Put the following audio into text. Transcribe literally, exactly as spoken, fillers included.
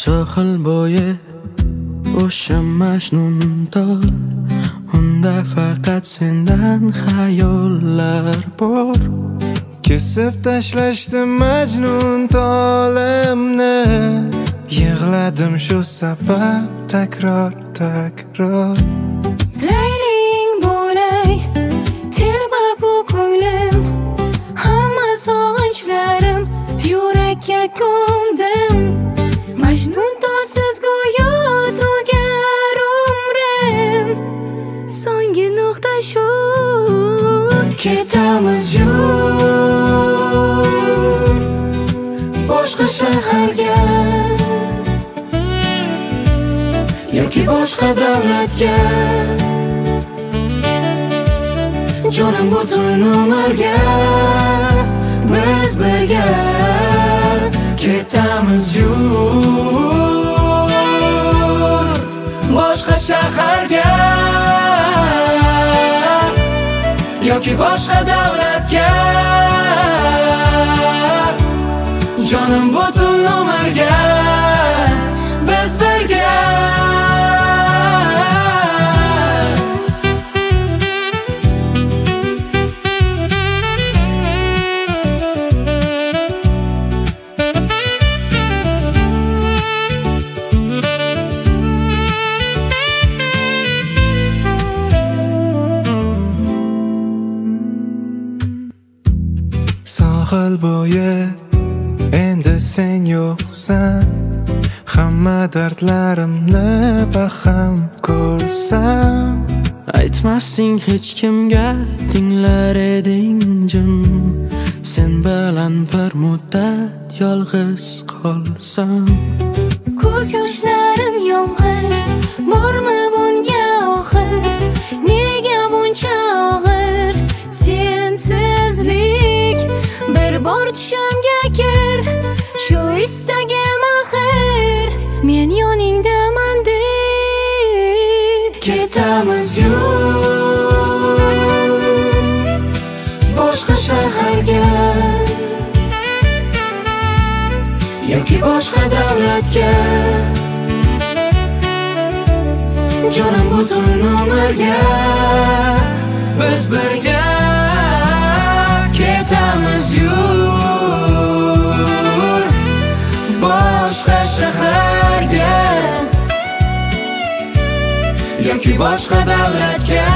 sohil bo'yi o'sha majnun tol, unda faqat sendan xayollar bor. Kesib tashlashdi majnun tolimni, yig'ladim shu sabab takror takror. Layling bo'lay telba-ku ko'nglim, hamma sog'inchlarim yurakka ko'mdim. Majnun tolsiz go'yo tugar umrim, so'nggi nuqta shu. Ketamiz yur boshqa shaharga yoki boshqa davlatga, jonim butun umrga biz birga. Ketamiz yur boshqa shaharga yoki boshqa davlatga, jonim butun umrga biz birga. Sohil bo'yi endi sen yo'qsan, hamma dardlarimni baham ko'rsam. Aytmasding hech kimga, tinglar eding jim, sen bilan bir muddat yolg'iz qolsam. Ko'z yoshlarim yomg'ir, bormi bunga oxir? Nega buncha og'ir sensizlik? Bir bor tushimga kir, shu istagim axir, men yoningdaman deb. Ketamiz yur boshqa shaharga yoki boshqa davlatga, jonim butun umrga biz birga. Ketamiz yur boshqa shaharga yoki boshqa davlatga,